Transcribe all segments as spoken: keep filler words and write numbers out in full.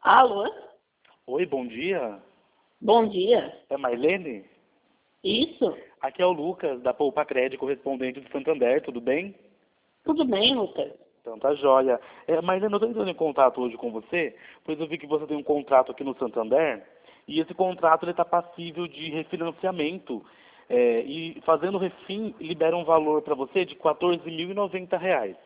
Alô? Oi, bom dia. Bom dia. É Marlene? Isso? Aqui é o Lucas, da Poupa Crédito, correspondente do Santander, tudo bem? Tudo bem, Lucas? Então tá joia. É, Marlene, eu estou entrando em contato hoje com você, pois eu vi que você tem um contrato aqui no Santander, e esse contrato está passível de refinanciamento. É, e fazendo o refim, libera um valor para você de quatorze mil e noventa reais.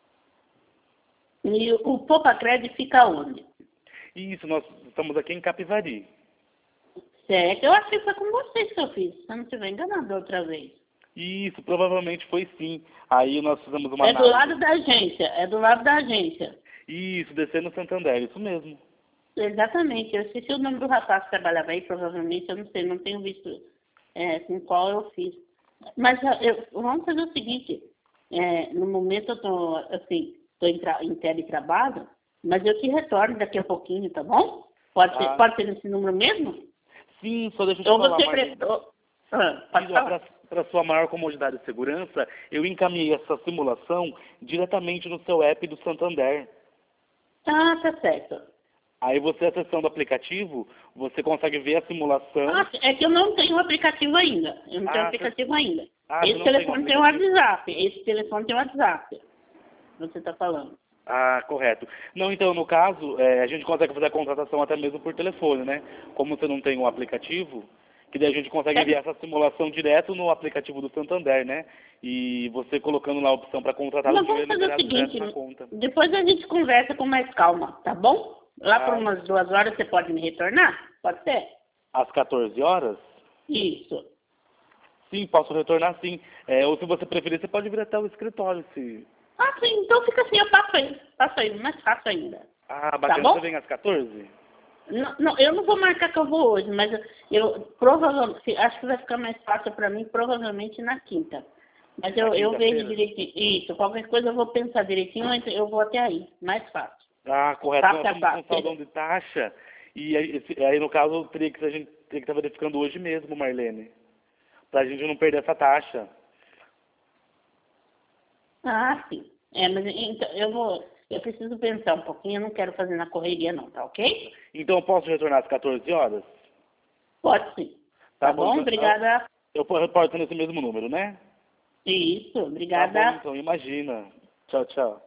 E o Poupa Crédito fica onde? Isso, nós estamos aqui em Capivari. Certo, eu acho que foi com vocês que eu fiz, se eu não estiver enganado da outra vez. Isso, provavelmente foi sim. Aí nós fizemos uma É do análise. lado da agência, é do lado da agência. Isso, descendo no Santander, isso mesmo. Exatamente, eu esqueci o nome do rapaz que trabalhava aí, provavelmente, eu não sei, não tenho visto é, com qual eu fiz. Mas eu, vamos fazer o seguinte, é, no momento eu estou, assim, estou em, tra em teletrabalho, mas eu te retorno daqui a pouquinho, tá bom? Pode ser, Ah, pode ser nesse número mesmo? sim, só deixa eu te Ou falar, você Marlene. prestou... Ah, pode falar. Para sua maior comodidade e segurança, eu encaminhei essa simulação diretamente no seu app do Santander. Ah, tá certo. Aí você, acessando o aplicativo, você consegue ver a simulação. Ah, é que eu não tenho o aplicativo ainda. Eu não tenho Ah, aplicativo ainda. ah, você Esse não tem um telefone tem o aplicativo? WhatsApp. Esse telefone tem o WhatsApp. Você está falando. Ah, correto. Não, então, no caso, é, a gente consegue fazer a contratação até mesmo por telefone, né? Como você não tem um aplicativo, que daí a gente consegue É, enviar essa simulação direto no aplicativo do Santander, né? E você colocando lá a opção para contratar, o Mas vamos dinheiro é fazer o liberado direto seguinte, na conta. depois a gente conversa com mais calma, tá bom? Lá por Ah, umas duas horas você pode me retornar? Pode ser? às quatorze horas? Isso. Sim, posso retornar sim. É, ou se você preferir, você pode vir até o escritório. Se... Ah, sim, então fica assim, eu passo aí. Passo aí, mais fácil ainda. Ah, Tá bacana. Você bom? vem às quatorze? Não, não, eu não vou marcar que eu vou hoje, mas eu, eu provavelmente, acho que vai ficar mais fácil para mim, provavelmente na quinta. Mas Na eu, eu vejo quinta-feira? direitinho. Isso, qualquer coisa eu vou pensar direitinho, mas eu vou até aí. Mais fácil. Ah, correto. Nós Passo a estamos com passo. saldão de taxa. E aí, esse- aí, no caso, teria que, a gente teria que estar verificando hoje mesmo, Marlene. Pra gente não perder essa taxa. Ah, sim. É, mas então eu vou. Eu preciso pensar um pouquinho, eu não quero fazer na correria não, tá ok? Então, eu posso retornar às quatorze horas? Pode sim. Tá Tá bom, bom? então. Eu, Obrigada. eu reporto nesse mesmo número, né? Isso, Tá bom, obrigada. então. Imagina. Tchau, tchau.